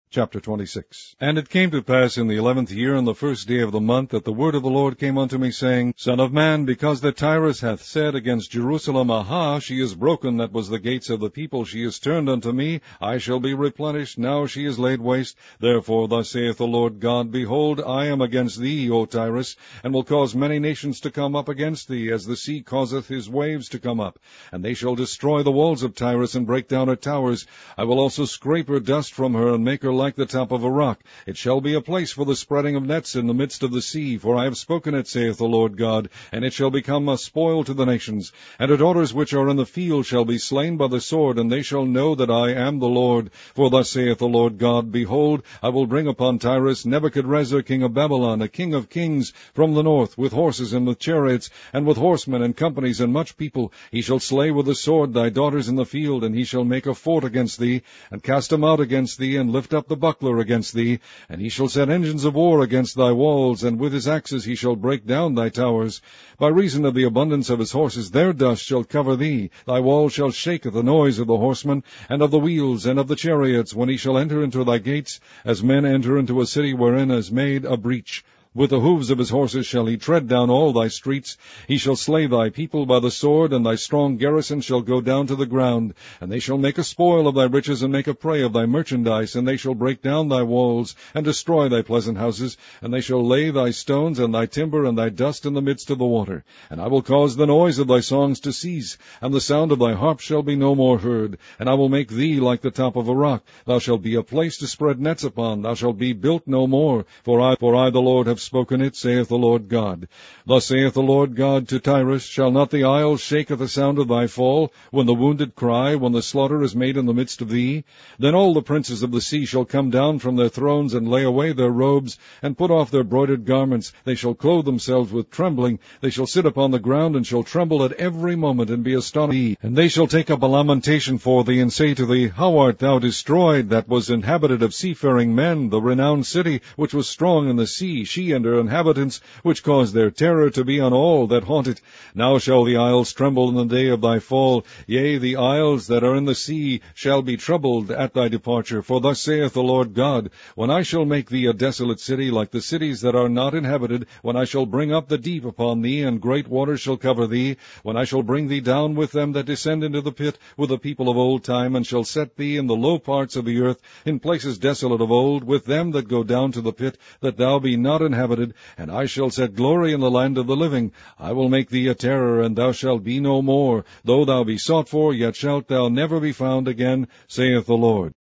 Chapter 26. And it came to pass in the 11th year, on the first day of the month, that the word of the Lord came unto me, saying, Son of man, because that Tyrus hath said against Jerusalem, Aha, she is broken, that was the gates of the people, she is turned unto me, I shall be replenished, now she is laid waste. Therefore thus saith the Lord God, Behold, I am against thee, O Tyrus, and will cause many nations to come up against thee, as the sea causeth his waves to come up. And they shall destroy the walls of Tyrus, and break down her towers. I will also scrape her dust from her, and make her like the top of a rock. It shall be a place for the spreading of nets in the midst of the sea, for I have spoken it, saith the Lord God, and it shall become a spoil to the nations. And her daughters which are in the field shall be slain by the sword, and they shall know that I am the Lord. For thus saith the Lord God, Behold, I will bring upon Tyrus Nebuchadrezzar king of Babylon, a king of kings from the north, with horses and with chariots, and with horsemen and companies and much people. He shall slay with the sword thy daughters in the field, and he shall make a fort against thee, and cast them out against thee, and lift up the buckler against thee, and he shall set engines of war against thy walls, and with his axes he shall break down thy towers. By reason of the abundance of his horses their dust shall cover thee. Thy walls shall shake at the noise of the horsemen, and of the wheels, and of the chariots, when he shall enter into thy gates, as men enter into a city wherein is made a breach. With the hoofs of his horses shall he tread down all thy streets. He shall slay thy people by the sword, and thy strong garrison shall go down to the ground. And they shall make a spoil of thy riches, and make a prey of thy merchandise. And they shall break down thy walls, and destroy thy pleasant houses. And they shall lay thy stones, and thy timber, and thy dust in the midst of the water. And I will cause the noise of thy songs to cease, and the sound of thy harp shall be no more heard. And I will make thee like the top of a rock. Thou shalt be a place to spread nets upon. Thou shalt be built no more. For I the Lord, have spoken it, saith the Lord God. Thus saith the Lord God to Tyrus, Shall not the isles shake at the sound of thy fall, when the wounded cry, when the slaughter is made in the midst of thee? Then all the princes of the sea shall come down from their thrones, and lay away their robes, and put off their broidered garments. They shall clothe themselves with trembling. They shall sit upon the ground, and shall tremble at every moment, and be astonished. And they shall take up a lamentation for thee, and say to thee, How art thou destroyed, that was inhabited of seafaring men, the renowned city, which was strong in the sea, she and her inhabitants, which caused their terror to be on all that haunt it. Now shall the isles tremble in the day of thy fall. Yea, the isles that are in the sea shall be troubled at thy departure. For thus saith the Lord God, When I shall make thee a desolate city, like the cities that are not inhabited, when I shall bring up the deep upon thee, and great waters shall cover thee, when I shall bring thee down with them that descend into the pit, with the people of old time, and shall set thee in the low parts of the earth, in places desolate of old, with them that go down to the pit, that thou be not inhabited, and I shall set glory in the land of the living. I will make thee a terror, and thou shalt be no more. Though thou be sought for, yet shalt thou never be found again, saith the Lord.